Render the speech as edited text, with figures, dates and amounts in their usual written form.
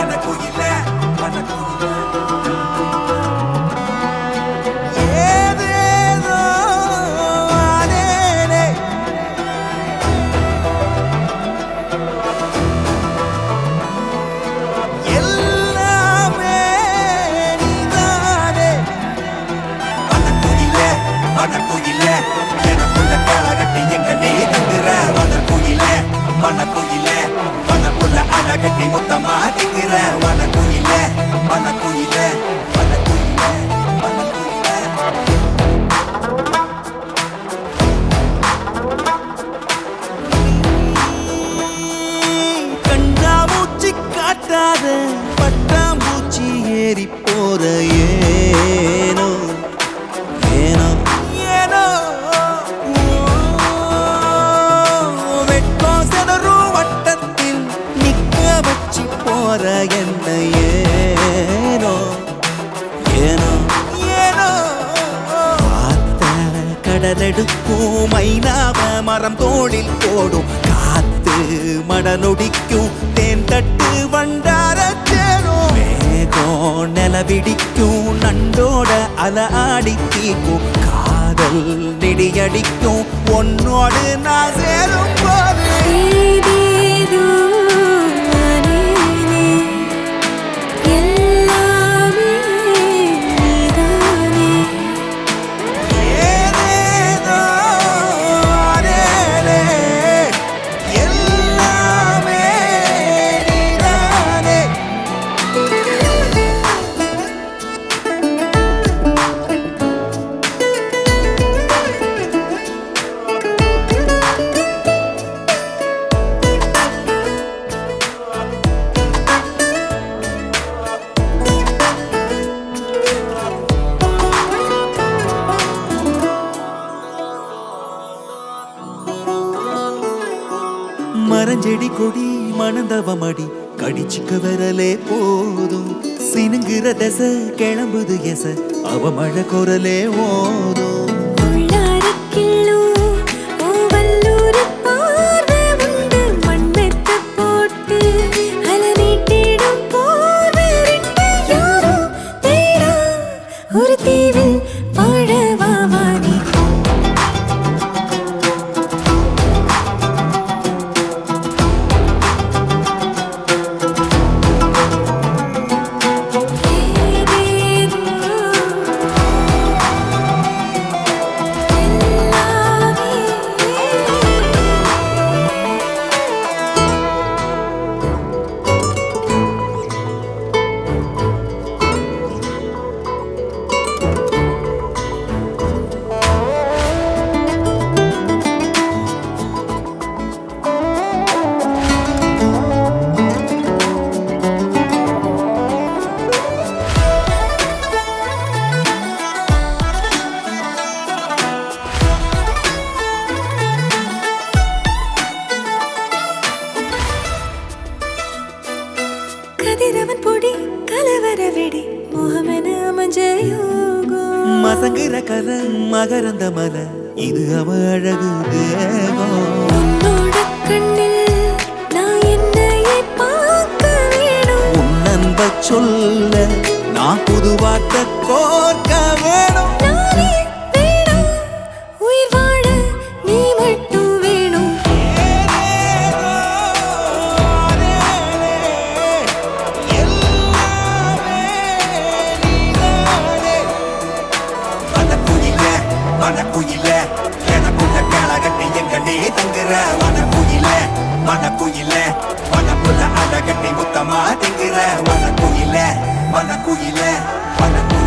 மனக்குயிலே மனக்குயிலே எனக்குள்ள காலகட்டி எங்க நீ தங்குற வனக்குயிலே மனக்குயிலே மனக்குள்ள அழகட்டி மொத்தமா திங்குற வனக்குயிலே மனக்குயிலே மனக்குயிலே மனக்குயிலே கண்ணாமூச்சி காட்டாத பட்டாம்பூச்சி ஏறி போற ஏனோ ஏனோ ஏனோ வெட்கம் செதறும் வட்டத்தில் நிக்க வச்சு போற என்ன ஏனோ ஏனோ ஏனோ காத்த கடலெடுக்கும் மைனாவ மரம் தோளில் போடும் காத்து மடலொடிக்கும் தேன் தட்டு வண்டார சேரும் மேகம் நிலவிடிக்கும் நண்டோட அல ஆடி தீக்கும் காதல் நெடியடிக்கும் உன்னோடு நான் சேரும் போது மரஞ்செடி கொடி மணந்தவமடி கடிச்சுக்க வரலே போதும் சினுங்குற தசை கிளம்புது எச அவ மழை குரலே ஓதும் ஒரு தீவில் வாழவாவானி கதிரவன் பொடி கலவர வெடி மோகமென மஞ்சயோகம் மசங்குற கல மகரந்த மல இது அவ அழகு தேகம் உன்னோட கண்ணில் நான் என்னையே பார்க்க வேணும் உன் அன்ப சொல்ல நான் புது வார்த்தை கோர்க்க வேணும் நானே வேணும் உயிர் வாழ நீ மட்டும் வேணும் மனக்குயிலே எனக்குள்ள காலகட்டி எங்க நீ தங்குற வனக்குயிலே மனக்குயிலே மனக்குள்ள அழகட்டி முத்தமா திங்குற வனக்குயிலே மனக்குயிலே மனக்குயிலே